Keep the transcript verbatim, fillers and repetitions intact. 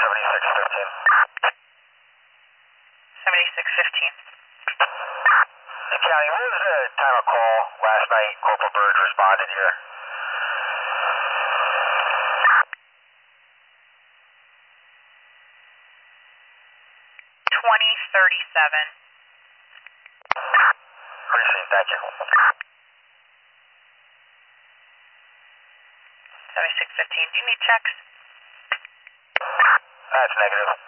seventy-six fifteen. seventy-six fifteen. Hey, County, what was the time of call last night? Corporal Bird responded here. twenty thirty-seven. Appreciate it, thank you. seventy-six fifteen. Do you need checks? That's negative.